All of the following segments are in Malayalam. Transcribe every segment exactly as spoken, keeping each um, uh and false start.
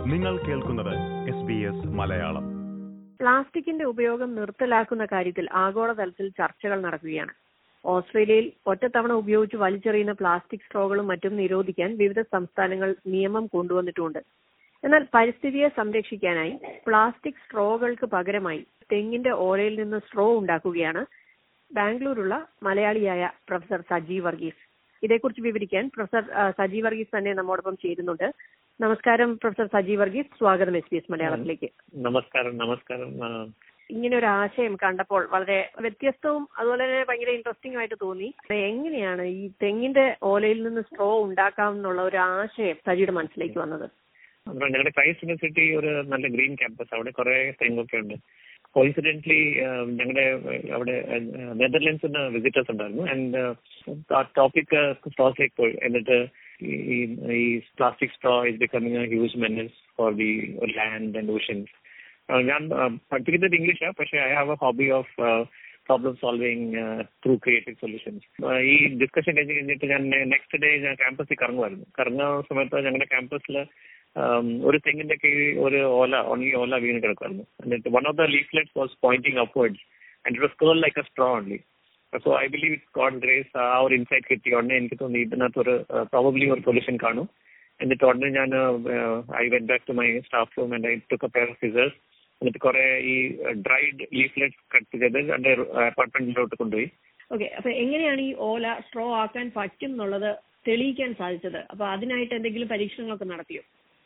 നിങ്ങൾ കേൾക്കുന്നത് എസ് ബി എസ് മലയാളം. പ്ലാസ്റ്റിക്കിന്റെ ഉപയോഗം നിർത്തലാക്കുന്ന കാര്യത്തിൽ ആഗോളതലത്തിൽ ചർച്ചകൾ നടക്കുകയാണ്. ഓസ്ട്രേലിയയിൽ ഒറ്റത്തവണ ഉപയോഗിച്ച് വലിച്ചെറിയുന്ന പ്ലാസ്റ്റിക് സ്ട്രോകളും മറ്റും നിരോധിക്കാൻ വിവിധ സംസ്ഥാനങ്ങൾ നിയമം കൊണ്ടുവന്നിട്ടുണ്ട്. എന്നാൽ പരിസ്ഥിതിയെ സംരക്ഷിക്കാനായി പ്ലാസ്റ്റിക് സ്ട്രോകൾക്ക് പകരമായി തെങ്ങിന്റെ ഓലയിൽ നിന്ന് സ്ട്രോ ഉണ്ടാക്കുകയാണ് ബാംഗ്ലൂരുള്ള മലയാളിയായ പ്രൊഫസർ സജി വർഗീസ്. ഇതേക്കുറിച്ച് വിവരിക്കാൻ പ്രൊഫസർ സജി വർഗീസ് തന്നെ നമ്മോടൊപ്പം ചേരുന്നുണ്ട്. നമസ്കാരം പ്രൊഫസർ സജി വർഗീസ്, സ്വാഗതം എസ് ബി എസ് മലയാളത്തിലേക്ക്. നമസ്കാരം. നമസ്കാരം. ഇങ്ങനെ ഒരു ആശയം കണ്ടപ്പോൾ വളരെ വ്യത്യസ്തവും അതുപോലെ തന്നെ ഭയങ്കര ഇൻട്രസ്റ്റിംഗ് ആയിട്ട് തോന്നി. എങ്ങനെയാണ് ഈ തെങ്ങിന്റെ ഓലയിൽ നിന്ന് സ്ട്രോ ഉണ്ടാക്കാം എന്നുള്ള ഒരു ആശയം സജിയുടെ മനസ്സിലേക്ക് വന്നത്? ഞങ്ങളുടെ ക്രൈസ്റ്റ് യൂണിവേഴ്സിറ്റി ഒരു നല്ല ഗ്രീൻ ക്യാമ്പസ്, അവിടെ കുറെ തെങ്ങൊക്കെ ഉണ്ട്. കോയിൻസിഡന്റ്ലി ഞങ്ങളുടെ അവിടെ നെതർലൻഡ്സിന് വിസിറ്റേഴ്സ് ഉണ്ടായിരുന്നു. ആൻഡ് ആ ടോപ്പിക് സ്ട്രോസിലേക്ക് പോയി. എന്നിട്ട് ഈ plastic straw is becoming a huge menace for the land and oceans. ഞാൻ പഠിപ്പിക്കുന്നത് ഇംഗ്ലീഷാണ്, പക്ഷേ I have a hobby of problem solving through creative solutions. ഈ ഡിസ്കഷൻ കഴിഞ്ഞ് കഴിഞ്ഞിട്ട് ഞാൻ നെക്സ്റ്റ് ഡേ ഞാൻ ക്യാമ്പസിൽ കറങ്ങുമായിരുന്നു. കറങ്ങുന്ന സമയത്ത് ഞങ്ങളുടെ ക്യാമ്പസിൽ ഒരു തെങ്ങിന്റെ കീഴിൽ ഒരു ഓല ഉണങ്ങി ഓല വീണ് കിടക്കുമായിരുന്നു. എന്നിട്ട് one of the leaflets was pointing upwards and it was curled like a straw only. So I believe it's God grace. ആ ഒരു ഇൻസൈറ്റ് കിട്ടിയ ഉടനെ എനിക്ക് തോന്നി ഇതിനകത്തൊരു പ്രോബബ്ലി ഒരു സൊല്യൂഷൻ കാണും. എന്നിട്ട് ഉടനെ ഞാൻ I went back to my staff room and I took a pair of scissors. എന്നിട്ട് കുറെ ഈ ഡ്രൈഡ് ലീഫ്ലെറ്റ്സ് കട്ട് ചെയ്ത് എന്റെ അപ്പാർട്ട്മെന്റിലോട്ട് കൊണ്ടുപോയി. ഓക്കെ, അപ്പൊ എങ്ങനെയാണ് ഈ ഓല സ്ട്രോ ആക്കാൻ പറ്റും എന്നുള്ളത് തെളിയിക്കാൻ സാധിച്ചത്? അപ്പൊ അതിനായിട്ട് എന്തെങ്കിലും പരീക്ഷണങ്ങളൊക്കെ നടത്തിയോ?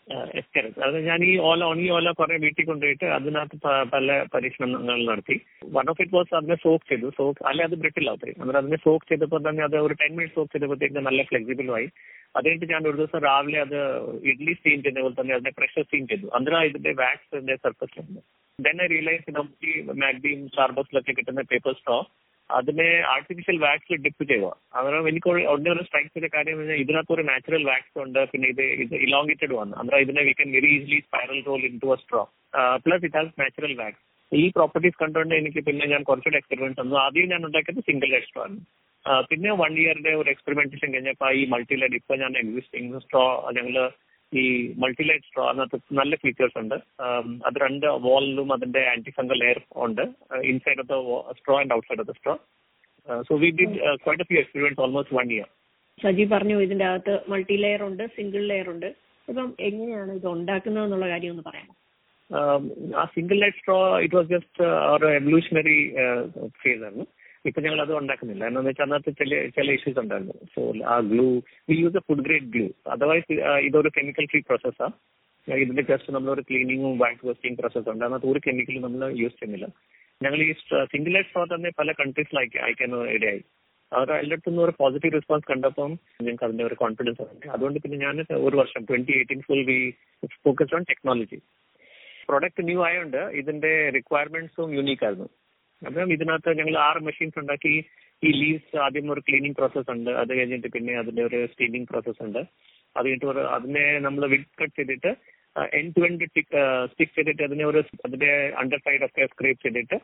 അത് ഞാൻ ഈ ഓല ഉണങ്ങി ഓല കുറെ വീട്ടിൽ കൊണ്ടുപോയിട്ട് അതിനകത്ത് പല പരീക്ഷണങ്ങൾ നടത്തി. വൺ ഓഫ് ഇറ്റ് വാസ് അതിനെ സോക്ക് ചെയ്തു. സോക്ക് അല്ലെ അത് ബ്രിട്ടിൽ ആവത്തെ. അന്നേരം അതിനെ സോക്ക് ചെയ്തപ്പോൾ തന്നെ അത് ഒരു ടെൻ മിനിറ്റ് സോക്ക് ചെയ്തപ്പോഴത്തേക്ക് നല്ല ഫ്ലെക്സിബിളും ആയി. അത് കഴിഞ്ഞിട്ട് ഞാൻ ഒരു ദിവസം രാവിലെ അത് ഇഡ്ലി സ്റ്റീം ചെയ്യുന്ന പോലെ തന്നെ അതിനെ പ്രഷർ സ്റ്റീം ചെയ്തു. അന്നേരം ഇതിന്റെ വാക്സ് ഇതിന്റെ സർഫസിലുണ്ട്. ദെൻ ഐ റിയലൈസ് നമുക്ക് ഈ മാഗ്ഡിയും സ്റ്റാർബക്സിലൊക്കെ കിട്ടുന്ന പേപ്പർ സ്ട്രോ അതിനെ ആർട്ടിഫിഷ്യൽ വാക്സിൽ ഡിപ്പ് ചെയ്യുക. അന്നേരം എനിക്ക് ഉടനെ ഒരു സ്ട്രൈക്ക് ചെയ്ത കാര്യം പറഞ്ഞാൽ ഇതിനകത്ത് ഒരു നാച്ചുറൽ വാക്സ് ഉണ്ട്. പിന്നെ ഇത് ഇത് ഇലോങ്ങേറ്റഡ് വന്നു. അന്നേരം ഇതിനെ we can very easily spiral roll into a straw. Plus it has natural wax. ഈ പ്രോപ്പർട്ടീസ് കണ്ടുകൊണ്ട് എനിക്ക് പിന്നെ ഞാൻ കുറച്ചുകൂടെ എക്സ്പെരിമെന്റ് തന്നു. ആദ്യം ഞാൻ ഉണ്ടാക്കിയത് സിംഗിൾ ലൈഡ് സ്ട്രോ ആണ്. പിന്നെ വൺ ഇയറിന്റെ ഒരു എക്സ്പെരിമെന്റേഷൻ കഴിഞ്ഞപ്പോൾ ഈ മൾട്ടി ലൈഡ് ഇപ്പൊ ഞാൻ എക്സിസ്റ്റിംഗ് സ്ട്രോ ഞങ്ങള് ഈ മൾട്ടിലൈറ്റ് സ്ട്രോ അതിനകത്ത് നല്ല ഫീച്ചേഴ്സ് ഉണ്ട്. അത് രണ്ട് വാളിലും അതിന്റെ ആന്റി ഫംഗൽ എയർ ഉണ്ട്, inside of the straw and outside of the straw. So we did quite a few experiments almost one year. Saji പറഞ്ഞു ഇതിന്റെ അകത്ത് മൾട്ടി ലെയർ ഉണ്ട്, സിംഗിൾ ലെയർ ഉണ്ട്. ഇപ്പം എങ്ങനെയാണ് ഇത് ഉണ്ടാക്കുന്നത് എന്നുള്ള കാര്യം ഒന്ന് പറയാമോ? ആ single light straw it was just ഒരു എവല്യൂഷണറി ഫേസ് ആയിരുന്നു. ഇപ്പൊ ഞങ്ങൾ അത് ഉണ്ടാക്കുന്നില്ല. എന്താണെന്ന് വെച്ചാൽ അതിനകത്ത് ചില ചില ഇഷ്യൂസ് ഉണ്ടായിരുന്നു. സോ ആ glue we use a food grade glue. Otherwise ഇതൊരു കെമിക്കൽ ഫ്രീ പ്രോസസ്സാണ്. ഇതിന്റെ ജസ്റ്റ് നമ്മളൊരു ക്ലീനിങ്ങും വാക്സ് വെസ്റ്റിംഗ് പ്രോസസ് ഉണ്ട്. അതിനകത്ത് ഒരു കെമിക്കലും നമ്മൾ യൂസ് ചെയ്യുന്നില്ല. ഞങ്ങൾ ഈ സിംഗിൾ ലൈറ്റ് സ്ട്രോ തന്നെ പല കൺട്രീസിൽ അയക്കാൻ ഇടയായി. അവർ എല്ലായിടത്തുനിന്ന് ഒരു പോസിറ്റീവ് റെസ്പോൺസ് കണ്ടപ്പം ഞങ്ങൾക്ക് അതിന്റെ ഒരു കോൺഫിഡൻസ് ഉണ്ട്. അതുകൊണ്ട് പിന്നെ ഞാൻ ഒരു വർഷം twenty eighteen full we focused on technology. Product new ആയതുകൊണ്ട് ഇതിന്റെ റിക്വയർമെന്റ്സും യൂണീക്ക് ആയിരുന്നു. അപ്പം ഇതിനകത്ത് ഞങ്ങൾ ആറ് മെഷീൻസ് ഉണ്ടാക്കി. ഈ ലീവ്സ് ആദ്യം ഒരു ക്ലീനിങ് പ്രോസസ് ഉണ്ട്. അത് കഴിഞ്ഞിട്ട് പിന്നെ അതിന്റെ ഒരു സ്റ്റീമിംഗ് പ്രോസസ് ഉണ്ട്. അത് കഴിഞ്ഞിട്ട് ഒരു അതിനെ നമ്മൾ വിഡ് കട്ട് ചെയ്തിട്ട് എൻഡ് ടു എൻഡ് സ്റ്റിക്ക് ചെയ്തിട്ട് അതിനെ ഒരു അതിന്റെ അണ്ടർ സൈഡ് ഒക്കെ സ്ക്രേപ്പ് ചെയ്തിട്ട്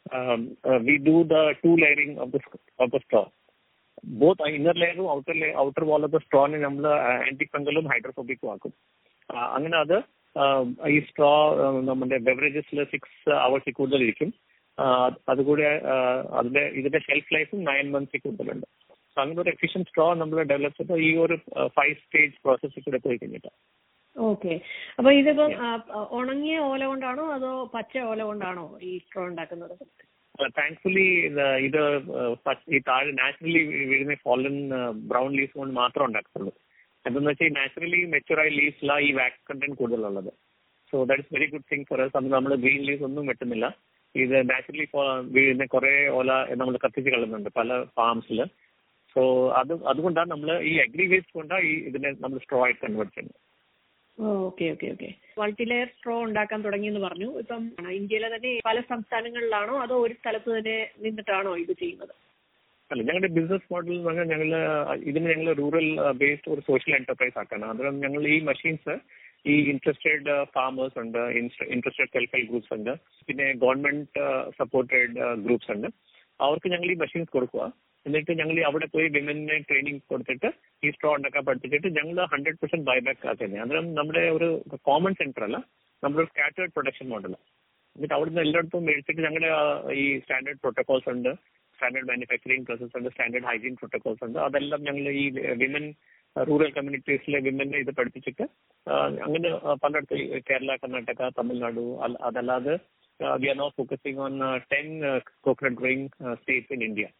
we do the two layering of the of the straw. Both inner ലെയറും outer outer wall of the സ്ട്രോനെ നമ്മൾ ആന്റി ഫംഗലും ഹൈഡ്രോഫോബിക്കും ആക്കും. അങ്ങനെ അത് ഈ സ്ട്രോ നമ്മുടെ ബെവറേജസിൽ സിക്സ് അവേഴ്സിൽ കൂടുതൽ ഇരിക്കും. അതുകൂടെ അതിന്റെ ഇതിന്റെ ഷെൽഫ് ലൈഫും നയൻ മന്ത്സിൽ കൂടുതലുണ്ട്. സോ അങ്ങനെ ഒരു എഫിഷ്യന്റ് സ്ട്രോ നമ്മൾ ഡെവലപ്പ് ചെയ്ത് ഈ ഒരു ഫൈവ് സ്റ്റേജ് പ്രോസസ്സിൽ കൂടെ പോയി കഴിഞ്ഞിട്ട്. ഓക്കെ, അപ്പൊ ഇതിപ്പം ഉണങ്ങിയ ഓല കൊണ്ടാണോ അതോ പച്ച ഓല കൊണ്ടാണോ ഈ സ്ട്രോ ഉണ്ടാക്കുന്നത്? താങ്ക്ഫുള്ളി ഇത് ഈ താഴെ നാച്ചുറലി വീഴുന്ന ഫോളൻ ബ്രൗൺ ലീവ്സ് കൊണ്ട് മാത്രമേ ഉണ്ടാക്കത്തുള്ളൂ. എന്തെന്ന് വെച്ചാൽ നാച്ചുറലി മെച്ചുറായ ലീവ്സിലാണ് ഈ വാക്സ് കണ്ടന്റ് കൂടുതലുള്ളത്. So that is very good thing for us. അത് നമ്മൾ ഗ്രീൻ ലീവ്സ് ഒന്നും വെട്ടുന്നില്ല. ഇത് നാച്ചുറലി വീഴുന്ന കുറെ ഓല നമ്മൾ കത്തിച്ച് കളയുന്നുണ്ട് പല ഫാംസിൽ. സോ അത് അതുകൊണ്ടാണ് നമ്മൾ ഈ അഗ്രി വേസ്റ്റ് കൊണ്ടാണ് ഈ ഇതിനെ നമ്മൾ സ്ട്രോ ആയിട്ട് കൺവേർട്ട് ചെയ്യുന്നത്. Okay okay okay multi layer straw ഉണ്ടാക്കാൻ തുടങ്ങിയെന്ന് പറഞ്ഞു. ഇപ്പം ഇന്ത്യയിലെ തന്നെ പല സംസ്ഥാനങ്ങളിലാണോ അതോ ഒരു സ്ഥലത്ത് തന്നെ നിന്നിട്ടാണോ ഇത് ചെയ്യുന്നത്? അല്ല, ഞങ്ങളുടെ ബിസിനസ് മോഡൽ എന്ന് പറഞ്ഞാൽ ഞങ്ങൾ ഇതിന് ഞങ്ങൾ റൂറൽ ബേസ്ഡ് ഒരു സോഷ്യൽ എന്റർപ്രൈസ് ആക്കാണ്. അതുകൊണ്ട് ഞങ്ങൾ ഈ മെഷീൻസ് ഈ ഇൻട്രസ്റ്റഡ് ഫാമേഴ്സ് ഉണ്ട്, ഇൻട്രസ്റ്റഡ് സെൽഫ് ഹെൽപ്പ് ഗ്രൂപ്പ്സ് ഉണ്ട്, പിന്നെ ഗവൺമെന്റ് സപ്പോർട്ടഡ് ഗ്രൂപ്പ്സ് ഉണ്ട്. അവർക്ക് ഞങ്ങൾ ഈ മെഷീൻസ് കൊടുക്കുക. എന്നിട്ട് ഞങ്ങൾ അവിടെ പോയി വിമനെ ട്രെയിനിങ് കൊടുത്തിട്ട് ഈ സ്ട്രോ ഉണ്ടാക്കാൻ പഠിപ്പിച്ചിട്ട് ഞങ്ങൾ ഹൺഡ്രഡ് പെർസെന്റ് ബൈബാക്ക് ആക്കുന്നത്. അന്നേരം നമ്മുടെ ഒരു കോമൺ സെന്റർ അല്ല, നമ്മുടെ ഒരു സ്കാറ്റേർഡ് പ്രൊഡക്ഷൻ മോഡൽ. എന്നിട്ട് അവിടുന്ന് എല്ലായിടത്തും മേടിച്ചിട്ട് ഞങ്ങളുടെ ഈ സ്റ്റാൻഡേർഡ് പ്രോട്ടോകോൾസ് ഉണ്ട്, സ്റ്റാൻഡേർഡ് മാനുഫാക്ചറിങ് പ്രോസസ് ഉണ്ട്, സ്റ്റാൻഡേർഡ് ഹൈജീൻ പ്രോട്ടോകോൾസ് ഉണ്ട്. അതെല്ലാം ഞങ്ങൾ ഈ വിമൻ റൂറൽ കമ്മ്യൂണിറ്റീസിലെ വിമനെ ഇത് പഠിപ്പിച്ചിട്ട് അങ്ങനെ പലയിടത്ത് കേരള, കർണാടക, തമിഴ്നാട്, അതല്ലാതെ we are no focusing on ten coconut growing states in India.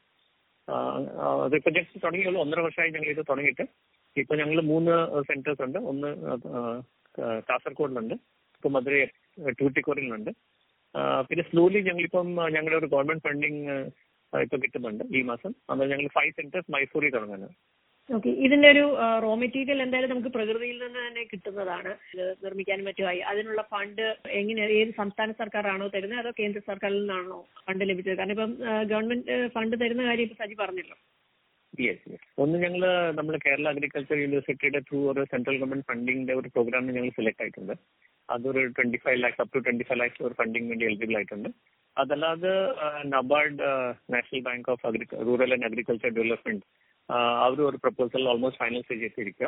അതിപ്പോൾ ജസ്റ്റ് തുടങ്ങിയുള്ളൂ, ഒന്നര വർഷമായി ഞങ്ങൾ ഇത് തുടങ്ങിയിട്ട്. ഇപ്പൊ ഞങ്ങൾ മൂന്ന് സെന്റേഴ്സ് ഉണ്ട്. ഒന്ന് കാസർഗോഡിലുണ്ട്, ഇപ്പൊ മധുരൈ ടൂട്ടിക്കോറിലുണ്ട്. പിന്നെ സ്ലോലി ഞങ്ങളിപ്പം ഞങ്ങളുടെ ഒരു ഗവൺമെന്റ് ഫണ്ടിങ് ഇപ്പൊ കിട്ടുന്നുണ്ട് ഈ മാസം. അന്നേരം ഞങ്ങൾ ഫൈവ് സെന്റേഴ്സ് മൈസൂരിൽ തുടങ്ങുന്നത്. ഓക്കെ, ഇതിന്റെ ഒരു റോ മെറ്റീരിയൽ എന്തായാലും നമുക്ക് പ്രകൃതിയിൽ നിന്ന് തന്നെ കിട്ടുന്നതാണ്, ഇത് നിർമ്മിക്കാനും മറ്റുമായി. അതിനുള്ള ഫണ്ട് എങ്ങനെ, ഏത് സംസ്ഥാന സർക്കാരാണോ തരുന്നത് അതോ കേന്ദ്ര സർക്കാരിൽ നിന്നാണോ ഫണ്ട് ലഭിച്ചത്? കാരണം ഇപ്പം ഗവൺമെന്റ് ഫണ്ട് തരുന്ന കാര്യം ഇപ്പൊ സജി പറഞ്ഞല്ലോ. യെസ് യെസ് ഒന്ന് ഞങ്ങൾ നമ്മുടെ കേരള അഗ്രികൾച്ചർ യൂണിവേഴ്സിറ്റിയുടെ ത്രൂ ഒരു സെൻട്രൽ ഗവൺമെന്റ് ഫണ്ടിങ്ങിന്റെ ഒരു പ്രോഗ്രാമിന് ഞങ്ങൾ സെലക്ട് ആയിട്ടുണ്ട്. അതൊരു twenty five lakhs up to twenty five lakhs ഒരു ഫണ്ടിങ് വേണ്ടി എലിജിബിൾ ആയിട്ടുണ്ട്. അതല്ലാതെ NABARD, national bank of agri rural and agriculture development, അവർ ഒരു പ്രപ്പോസൽ ഓൾമോസ്റ്റ് ഫൈനൽ സ്റ്റേജ് എത്തിയിരിക്കുക.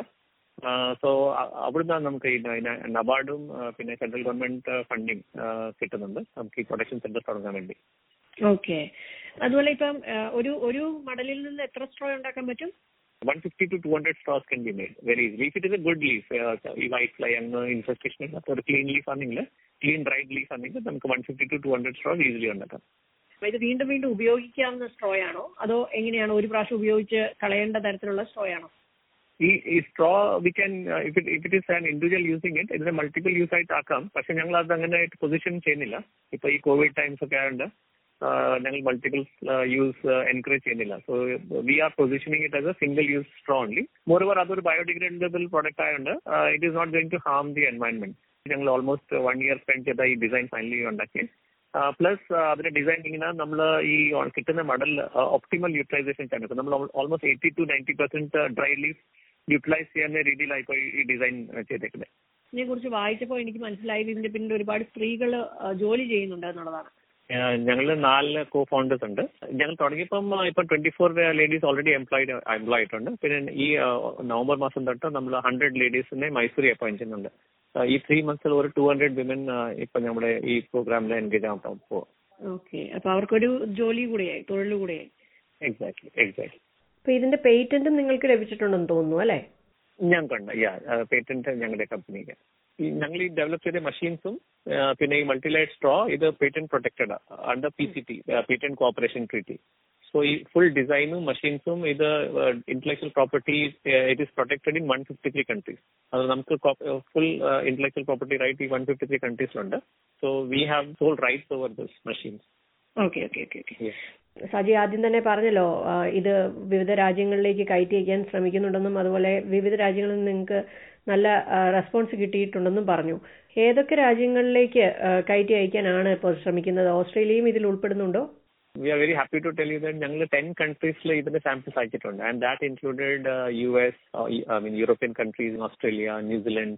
സോ അവിടുന്ന് നമുക്ക് ഈ നബാർഡും പിന്നെ സെൻട്രൽ ഗവൺമെന്റ് ഫണ്ടിങ് കിട്ടുന്നുണ്ട് നമുക്ക് ഈ പ്രൊഡക്ഷൻ സെന്റർ തുടങ്ങാൻ വേണ്ടി. ഓക്കെ, അതുപോലെ ഇപ്പം ഒരു ഒരു മടലിൽ നിന്ന് എത്ര സ്ട്രോ ഉണ്ടാക്കാൻ പറ്റും? one fifty to two hundred straws can be made very easily if it is a good leaf. ഈ വൈറ്റ് ഫ്ലൈ അങ്ങ് ഇൻഫെസ്റ്റേഷൻ ഇല്ലാത്ത ഒരു ക്ലീൻ ലീഫ് ആണെങ്കിൽ, ക്ലീൻ ഡ്രൈഡ് ലീഫ് ആണെങ്കിൽ നമുക്ക് one fifty to two hundred straws easily ഉണ്ടാക്കാം. ഇത് വീണ്ടും വീണ്ടും ഉപയോഗിക്കാവുന്ന സ്ട്രോ ആണോ അതോ എങ്ങനെയാണോ, ഒരു പ്രാവശ്യം ഉപയോഗിച്ച് കളയേണ്ട തരത്തിലുള്ള സ്ട്രോ ആണോ? ഈ ഈ straw we can if it if it is an individual using it ഇതിനെ മൾട്ടിപ്പിൾ യൂസ് ആയിട്ട് ആക്കാം. പക്ഷെ ഞങ്ങൾ അത് അങ്ങനെ പൊസിഷൻ ചെയ്യുന്നില്ല. ഇപ്പൊ ഈ കോവിഡ് ടൈംസ് ഒക്കെ ആയതുകൊണ്ട് ഞങ്ങൾ മൾട്ടിപ്പിൾ യൂസ് എൻകറേജ് ചെയ്യുന്നില്ല. So we are positioning it as a single use straw only. Moreover അതൊരു ബയോഡിഗ്രേഡബിൾ പ്രോഡക്റ്റ് ആയതുകൊണ്ട് it is not going to harm the environment. ഞങ്ങൾ ഓൾമോസ്റ്റ് വൺ ഇയർ സ്പെൻഡ് ചെയ്ത ഈ ഡിസൈൻ ഫൈനലി ഉണ്ടാക്കി. പ്ലസ് അതിന്റെ ഡിസൈനിങ്ങിന് നമ്മൾ ഈ കിട്ടുന്ന മോഡൽ ഒപ്റ്റിമൽ യൂട്ടിലൈസേഷൻ ആണ്. നമ്മൾ almost eighty to ninety percent dry leaf utilise ചെയ്യുന്ന രീതിയിലായിപ്പോ ഈ ഡിസൈൻ ചെയ്തേക്കുന്നത്. ഇതിനെ കുറിച്ച് വായിച്ചപ്പോൾ എനിക്ക് മനസ്സിലായത് ഇതിന്റെ പിന്നിൽ ഒരുപാട് സ്ത്രീകൾ ജോലി ചെയ്യുന്നുണ്ട് എന്നുള്ളതാണ്. ഞങ്ങൾ നാല് കോ ഫൗണ്ടേഴ്സ് ഉണ്ട്. ഞങ്ങൾ തുടങ്ങിയപ്പം ഇപ്പൊ twenty four ladies already employed employ ആയിട്ടുണ്ട്. പിന്നെ ഈ നവംബർ മാസം തൊട്ട് നമ്മൾ ഹൺഡ്രഡ് ലേഡീസിനെ മൈസൂരി അപ്പോയിന്റ് ചെയ്യുന്നുണ്ട്. ഈ ത്രീ മന്ത്സിൽ ഒരു ടു ഹൺഡ്രഡ് വിമൻ ഇപ്പൊ നമ്മുടെ ഈ പ്രോഗ്രാമിൽ എൻഗേജ് ആവാൻ പോകും. ഓക്കെ, അപ്പൊ അവർക്കൊരു ജോലി കൂടിയായി, തൊഴിൽ കൂടിയായി. എക്സാക്ട്ലി എക്സാക്ട്ലി അപ്പൊ ഇതിന്റെ പേറ്റന്റും നിങ്ങൾക്ക് ലഭിച്ചിട്ടുണ്ടെന്ന് തോന്നുന്നു അല്ലെ? ഞങ്ങൾക്കുണ്ട്. യാ പേറ്റന്റ് ഞങ്ങളുടെ കമ്പനിക്ക്. ഈ ഞങ്ങൾ ഈ ഡെവലപ്പ് ചെയ്ത മെഷീൻസും പിന്നെ ഈ മൾട്ടിലൈറ്റ് സ്ട്രോ ഇത് patent protected under P C T, patent cooperation treaty. So ഈ ഫുൾ ഡിസൈനും മെഷീൻസും ഇത് intellectual property it is protected in one fifty three countries. അത് നമുക്ക് ഫുൾ ഇന്റലക്ച്വൽ പ്രോപ്പർട്ടി റൈറ്റ് ഈ വൺ ഫിഫ്റ്റി ത്രീ കൺട്രീസിലുണ്ട്. So we have sole rights over this machines. Okay okay okay okay Saji ആദ്യം തന്നെ പറഞ്ഞല്ലോ ഇത് വിവിധ രാജ്യങ്ങളിലേക്ക് കയറ്റി അയക്കാൻ ശ്രമിക്കുന്നുണ്ടെന്നും അതുപോലെ വിവിധ രാജ്യങ്ങളിൽ നിന്ന് നിങ്ങൾക്ക് നല്ല റെസ്പോൺസ് കിട്ടിയിട്ടുണ്ടെന്നും പറഞ്ഞു. ഏതൊക്കെ രാജ്യങ്ങളിലേക്ക് കയറ്റി അയക്കാനാണ് ഇപ്പോൾ ശ്രമിക്കുന്നത്? ഓസ്ട്രേലിയയും ഇതിൽ ഉൾപ്പെടുന്നുണ്ടോ? We are very happy to tell you that ഞങ്ങൾ ടെൻ കൺട്രീസിൽ ഇതിന്റെ സാമ്പിൾസ് അയച്ചിട്ടുണ്ട്. And that included U S, I mean European countries, Australia, New Zealand,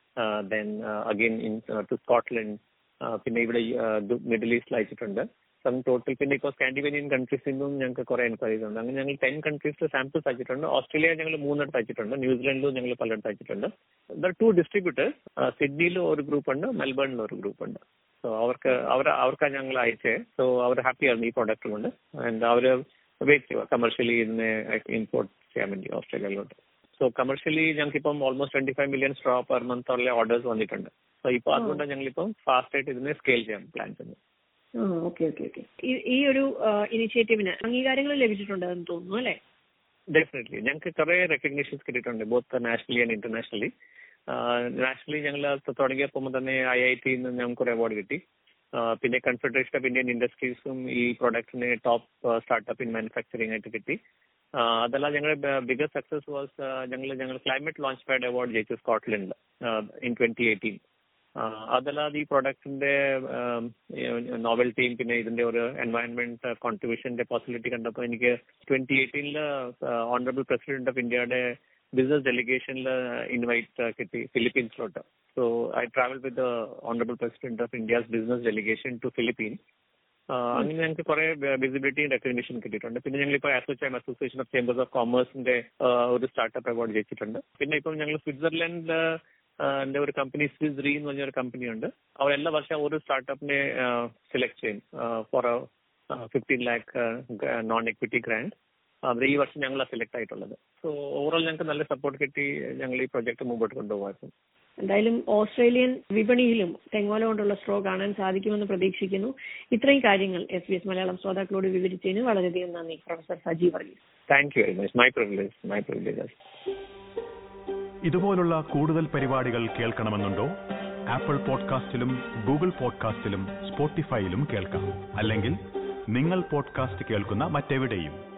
then again in to Scotland, പിന്നെ ഇവിടെ മിഡിൽ ഈസ്റ്റിൽ അയച്ചിട്ടുണ്ട്. സം ടോട്ടൽ പിന്നെ ഇപ്പോൾ സ്കാൻഡിനേവിയൻ കൺട്രീസിൽ നിന്നും ഞങ്ങൾക്ക് കുറെ എൻക്വയറീസ് ഉണ്ട്. അങ്ങനെ ഞങ്ങൾ ടെൻ കൺട്രീസിൽ സാമ്പിൾസ് അയച്ചിട്ടുണ്ട്. ഓസ്ട്രേലിയ ഞങ്ങൾ മൂന്നിടത്ത് അയച്ചിട്ടുണ്ട്. ന്യൂസിലൻഡിലും ഞങ്ങൾ പലയിടത്ത് അയച്ചിട്ടുണ്ട്. ദ ടു ഡിസ്ട്രിബ്യൂട്ടേഴ്സ് സിഡ്നിയിലും ഒരു ഗ്രൂപ്പ് ഉണ്ട്, മെൽബണിലും ഒരു ഗ്രൂപ്പ് ഉണ്ട്. സോ അവർക്ക് അവർ അവർക്കാണ് ഞങ്ങൾ അയച്ചത്. സോ അവർ ഹാപ്പിയാണ് ഈ പ്രോഡക്റ്റ് കൊണ്ട്. ആൻഡ് അവർ വെയിറ്റ് ചെയ്യുക കമേഴ്ഷ്യലി ഇതിനെ ഇമ്പോർട്ട് ചെയ്യാൻ വേണ്ടി ഓസ്ട്രേലിയയിലോട്ട്. സോ കമേഴ്ഷ്യലി ഞങ്ങൾക്കിപ്പം almost twenty five million straw per month ഉള്ള ഓർഡേഴ്സ് വന്നിട്ടുണ്ട്. സോ ഇപ്പോൾ അതുകൊണ്ട് ഞങ്ങളിപ്പം ഫാസ്റ്റ് ആയിട്ട് ഇതിനെ സ്കെയിൽ ചെയ്യാൻ പ്ലാൻ ചെയ്യുന്നു. ഓക്കെ ഓക്കെ ഓക്കെ ഈ ഒരു ഇനിഷ്യേറ്റീവിന് അംഗീകാരങ്ങൾ ലഭിച്ചിട്ടുണ്ടെന്ന് തോന്നുന്നു അല്ലേ? ഡെഫിനറ്റ്ലി ഞങ്ങൾക്ക് കുറെ റെക്കഗ്നീഷൻസ് കിട്ടിയിട്ടുണ്ട്, both nationally and internationally. Nationally ഞങ്ങൾ തുടങ്ങിയപ്പോൾ തന്നെ ഐ ഐ ടിയിൽ നിന്ന് ഞങ്ങൾക്ക് ഒരു അവാർഡ് കിട്ടി. പിന്നെ കൺഫെഡറേഷൻ ഓഫ് ഇന്ത്യൻ ഇൻഡസ്ട്രീസും ഈ പ്രോഡക്റ്റിന് ടോപ്പ് സ്റ്റാർട്ടപ്പ് ഇൻ മാനുഫാക്ചറിംഗ് ആയിട്ട് കിട്ടി. അതല്ല ഞങ്ങളുടെ ബിഗസ്റ്റ് സക്സസ് വാസ് ഞങ്ങൾ ഞങ്ങൾ ക്ലൈമറ്റ് ലോഞ്ച് പാഡ് അവാർഡ് ജയിച്ചു സ്കോട്ട്ലൻഡിൽ ഇൻ ട്വന്റി എയ്റ്റീൻ. അതല്ലാതെ ഈ പ്രോഡക്റ്റിന്റെ നോവൽറ്റിയും പിന്നെ ഇതിന്റെ ഒരു എൻവയൺമെന്റ് കോൺട്രിബ്യൂഷന്റെ പോസിബിലിറ്റി കണ്ടപ്പോൾ എനിക്ക് ട്വന്റി എയ്റ്റീനില് ഓണറബിൾ പ്രസിഡന്റ് ഓഫ് ഇന്ത്യയുടെ ബിസിനസ് ഡെലിഗേഷനിൽ ഇൻവൈറ്റ് കിട്ടി ഫിലിപ്പീൻസിലോട്ട്. So I travel with the honourable president of India's business delegation to Philippines. അങ്ങനെ ഞങ്ങൾക്ക് കുറെ വിസിബിലിറ്റി റെക്കഗ്നീഷൻ കിട്ടിയിട്ടുണ്ട്. പിന്നെ ഞങ്ങളിപ്പോൾ association association of chambers of കോമേഴ്സിന്റെ ഒരു സ്റ്റാർട്ടപ്പ് അവാർഡ് ജയിച്ചിട്ടുണ്ട്. പിന്നെ ഇപ്പം ഞങ്ങൾ സ്വിറ്റ്സർലൻഡ് എന്റെ ഒരു കമ്പനി സ്വിസ് റീ എന്ന് പറഞ്ഞ ഒരു കമ്പനിയുണ്ട്. അവർ എല്ലാ വർഷം ഒരു സ്റ്റാർട്ടപ്പിനെ സെലക്ട് ചെയ്യും for fifteen lakh non equity grant. അവർ ഈ വർഷം ഞങ്ങളാണ് സെലക്ട് ആയിട്ടുള്ളത്. സോ ഓവറോൾ ഞങ്ങൾക്ക് നല്ല സപ്പോർട്ട് കിട്ടി ഞങ്ങൾ ഈ പ്രൊജക്ട് മുമ്പോട്ട് കൊണ്ടുപോകാൻ. എന്തായാലും ഓസ്ട്രേലിയൻ വിപണിയിലും തെങ്ങോല കൊണ്ടുള്ള സ്ട്രോ കാണാൻ സാധിക്കുമെന്ന് പ്രതീക്ഷിക്കുന്നു. ഇത്രയും കാര്യങ്ങൾ എസ് ബി എസ് മലയാളം ശ്രോതാക്കളോട് വിവരിച്ചതിന് വളരെയധികം നന്ദി professor Saji Varghese. Thank you very much. My privilege my privilege. ഇതുപോലുള്ള കൂടുതൽ പരിപാടികൾ കേൾക്കണമെന്നുണ്ടോ? ആപ്പിൾ പോഡ്കാസ്റ്റിലും ഗൂഗിൾ പോഡ്കാസ്റ്റിലും സ്പോട്ടിഫൈയിലും കേൾക്കാം. അല്ലെങ്കിൽ നിങ്ങൾ പോഡ്കാസ്റ്റ് കേൾക്കുന്ന മറ്റെവിടെയും.